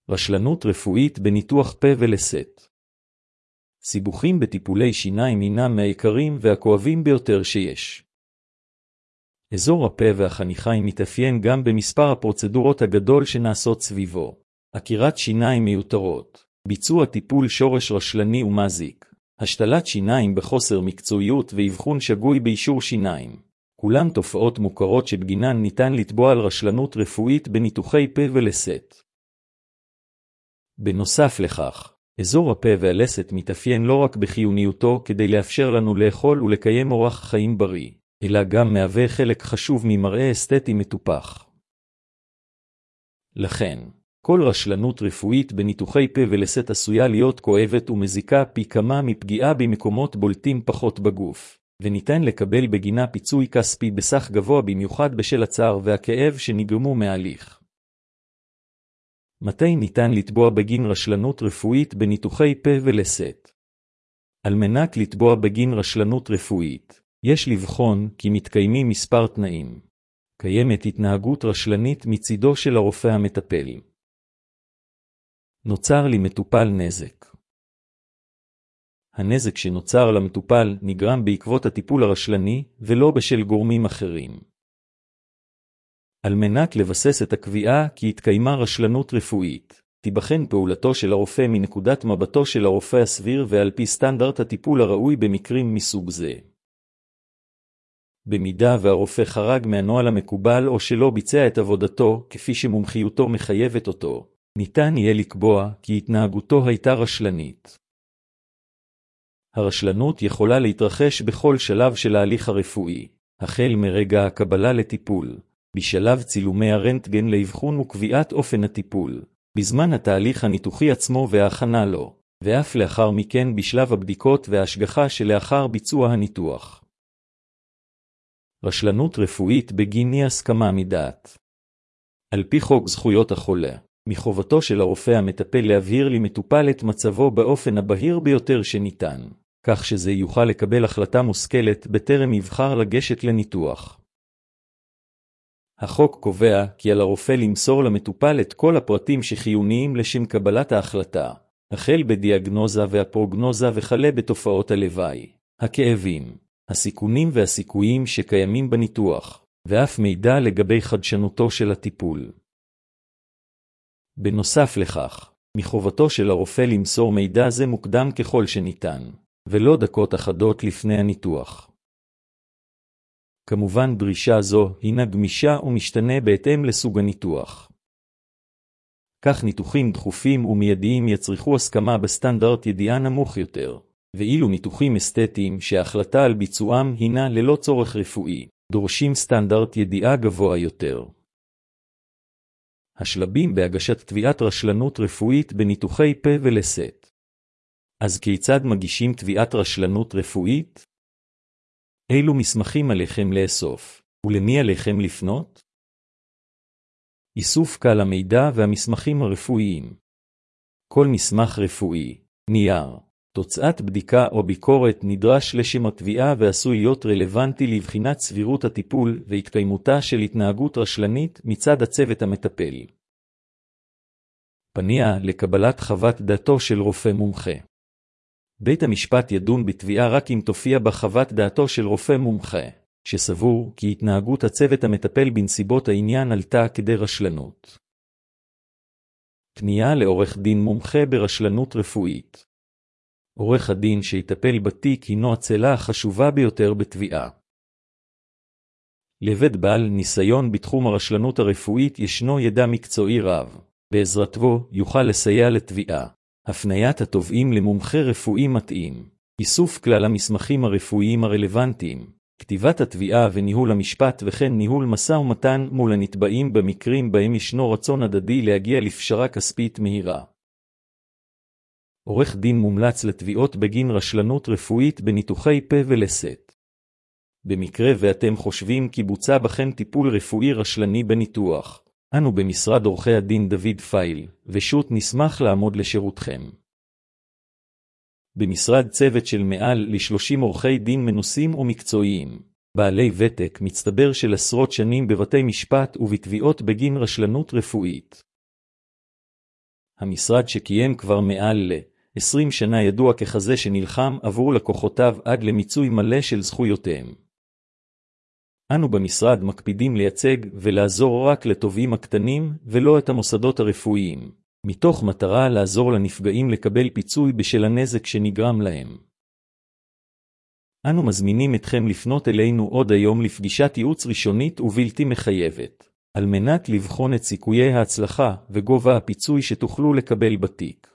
רשלנות רפואית בניתוח פה ולסת. סיבוכים בטיפולי שיניים הינם מהיקרים והכואבים ביותר שיש. אזור הפה והחניכיים מתאפיין גם במספר הפרוצדורות הגדול שנעשות סביבו. עקירת שיניים מיותרות, ביצוע טיפול שורש רשלני ומזיק, השתלת שיניים בחוסר מקצועיות ואבחון שגוי באישור שיניים. כולם תופעות מוכרות שבגינן ניתן לתבוע על רשלנות רפואית בניתוחי פה ולסת. בנוסף לכך, אזור הפה והלסת מתאפיין לא רק בחיוניותו כדי לאפשר לנו לאכול ולקיים אורח חיים בריא, אלא גם מהווה חלק חשוב ממראה אסתטי מטופח. לכן, כל רשלנות רפואית בניתוחי פה ולסת עשויה להיות כואבת ומזיקה פי כמה מפגיעה במקומות בולטים פחות בגוף, וניתן לקבל בגינה פיצוי כספי בסך גבוה במיוחד בשל הצער והכאב שנגרמו מההליך. מתי ניתן לתבוע בגין רשלנות רפואית בניתוחי פה ולסת? על מנת לתבוע בגין רשלנות רפואית, יש לבחון כי מתקיימים מספר תנאים. קיימת התנהגות רשלנית מצידו של הרופא המטפל. נוצר למטופל נזק. הנזק שנוצר למטופל נגרם בעקבות הטיפול הרשלני ולא בשל גורמים אחרים. על מנת לבסס את הקביעה כי התקיימה רשלנות רפואית, תיבחן פעולתו של הרופא מנקודת מבטו של הרופא הסביר ועל פי סטנדרט הטיפול הראוי במקרים מסוג זה. במידה והרופא חרג מהנוהל המקובל או שלא ביצע את עבודתו כפי שמומחיותו מחייבת אותו, ניתן יהיה לקבוע כי התנהגותו הייתה רשלנית. הרשלנות יכולה להתרחש בכל שלב של ההליך הרפואי, החל מרגע הקבלה לטיפול, בשלב צילומי הרנטגן לאבחון וקביעת אופן הטיפול, בזמן התהליך הניתוחי עצמו וההכנה לו, ואף לאחר מכן בשלב הבדיקות וההשגחה שלאחר ביצוע הניתוח. רשלנות רפואית בגין אי הסכמה מדעת. על פי חוק זכויות החולה, מחובתו של הרופא המטפל להבהיר למטופל את מצבו באופן הבהיר ביותר שניתן, כך שזה יוכל לקבל החלטה מושכלת בטרם יבחר לגשת לניתוח. החוק קובע כי על הרופא למסור למטופל את כל הפרטים שחיוניים לשם קבלת ההחלטה, החל בדיאגנוזה והפרוגנוזה וכלה בתופעות הלוואי, הכאבים, הסיכונים והסיכויים שקיימים בניתוח, ואף מידע לגבי חדשנותו של הטיפול. בנוסף לכך, מחובתו של הרופא למסור מידע זה מוקדם ככל שניתן, ולא דקות אחדות לפני הניתוח. כמובן דרישה זו הינה גמישה ומשתנה בהתאם לסוג הניתוח. כך ניתוחים דחופים ומיידיים יצריכו הסכמה בסטנדרט ידיעה נמוך יותר, ואילו ניתוחים אסתטיים שההחלטה על ביצועם הינה ללא צורך רפואי, דורשים סטנדרט ידיעה גבוה יותר. השלבים בהגשת תביעת רשלנות רפואית בניתוחי פה ולסת. אז כיצד מגישים תביעת רשלנות רפואית? אילו מסמכים עליכם לאסוף, ולמי עליכם לפנות? איסוף קל המידע והמסמכים הרפואיים. כל מסמך רפואי, נייר, תוצאת בדיקה או ביקורת נדרש לשם התביעה ועשוי להיות רלוונטי לבחינת סבירות הטיפול והתקיימותה של התנהגות רשלנית מצד הצוות המטפל. פנייה לקבלת חוות דעתו של רופא מומחה. בית המשפט ידון בתביעה רק אם תופיע בה חוות דעתו של רופא מומחה, שסבור כי התנהגות הצוות המטפל בנסיבות העניין עלתה כדי רשלנות. פנייה לעורך דין מומחה ברשלנות רפואית. עורך הדין שיטפל בתיק הינו הצלע החשובה ביותר בתביעה. לעובד בעל ניסיון בתחום הרשלנות הרפואית ישנו ידע מקצועי רב, בעזרתו יוכל לסייע לתביעה. הפניית התובעים למומחה רפואי מתאים, איסוף כלל המסמכים הרפואיים הרלוונטיים, כתיבת התביעה וניהול המשפט וכן ניהול משא ומתן מול הנתבעים במקרים בהם ישנו רצון הדדי להגיע לפשרה כספית מהירה. עורך דין מומלץ לתביעות בגין רשלנות רפואית בניתוחי פה ולסת. במקרה ואתם חושבים כי בוצע בכם טיפול רפואי רשלני בניתוח, אנו במשרד עורכי הדין דוד פייל, ושות נשמח לעמוד לשירותכם. במשרד צוות של מעל ל-30 עורכי דין מנוסים ומקצועיים, בעלי ותק מצטבר של עשרות שנים בבתי משפט ובתביעות בגין רשלנות רפואית. המשרד שקיים כבר מעל ל-20 שנה ידוע ככזה שנלחם עבור לקוחותיו עד למיצוי מלא של זכויותיהם. אנו במשרד מקפידים לייצג ולעזור רק לתובעים הקטנים ולא את המוסדות הרפואיים, מתוך מטרה לעזור לנפגעים לקבל פיצוי בשל הנזק שנגרם להם. אנו מזמינים אתכם לפנות אלינו עוד היום לפגישת ייעוץ ראשונית ובלתי מחייבת, על מנת לבחון את סיכויי ההצלחה וגובה הפיצוי שתוכלו לקבל בתיק.